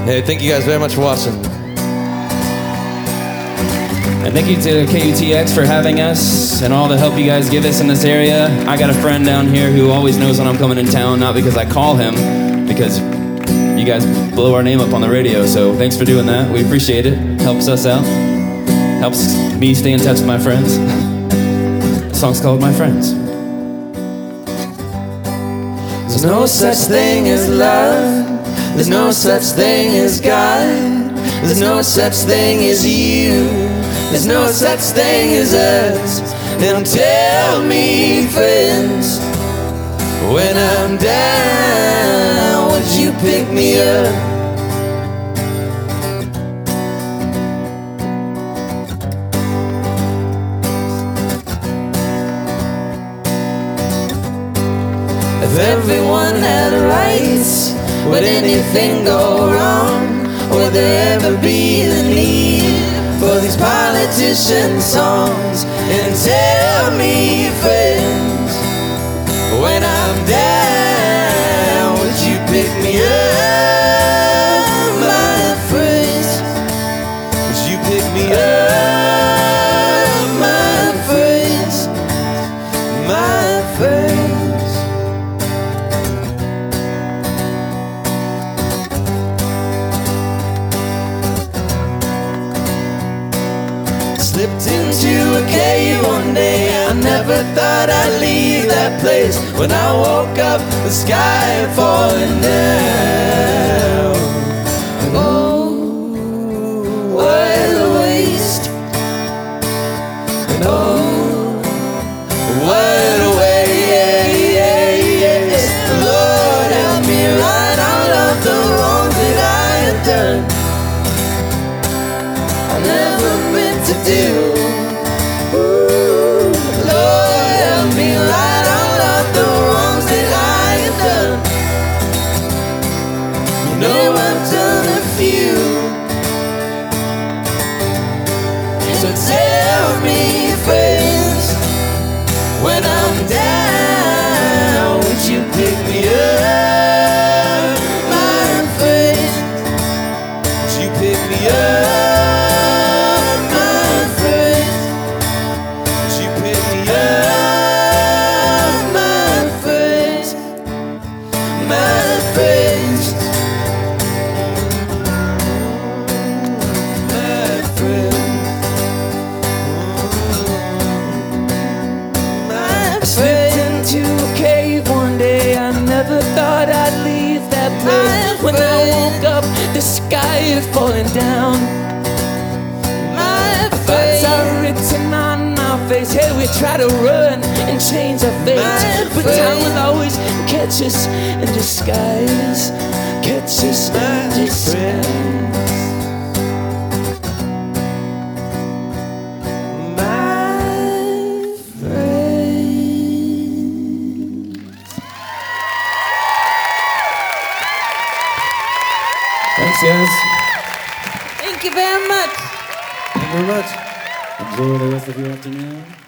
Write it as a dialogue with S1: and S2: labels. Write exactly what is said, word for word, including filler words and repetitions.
S1: Hey, thank you guys very much for watching.
S2: And thank you to K U T X for having us and all the help you guys give us in this area. I got a friend down here who always knows when I'm coming in town, not because I call him, because you guys blow our name up on the radio. So thanks for doing that. We appreciate it. Helps us out. Helps me stay in touch with my friends. The song's called My Friends.
S3: There's no such thing as love. There's no such thing as God. There's no such thing as you. There's no such thing as us. Now tell me, friends, when I'm down, would you pick me up? If everyone had rights, would anything go wrong? Would there ever be the need for these politician songs? And tell me, friends, when I'm down, would you pick me up, my friends? Would you pick me up, my friends, my friends? Slipped into a cave one day. I never thought I'd leave that place. When I woke up, the sky had fallen down. Oh, what a waste. And oh, what a waste. Lord, help me right out of the wrongs that I have done. I never meant to do. Ooh, Lord, help me right out of the wrongs that I have done. You know I've done a few. So tell me, friends, when I'm down, would you pick me up, my friends? Would you pick me up? Never thought I'd leave that place. When I woke up, the sky had fallen down. My thoughts are written on our face. Hey, we try to run and change our fate, but time will always catch us in disguise. Catch us in disguise.
S2: Thanks, guys.
S3: Thank you very much.
S1: Thank you very much.
S2: Enjoy the rest of your afternoon.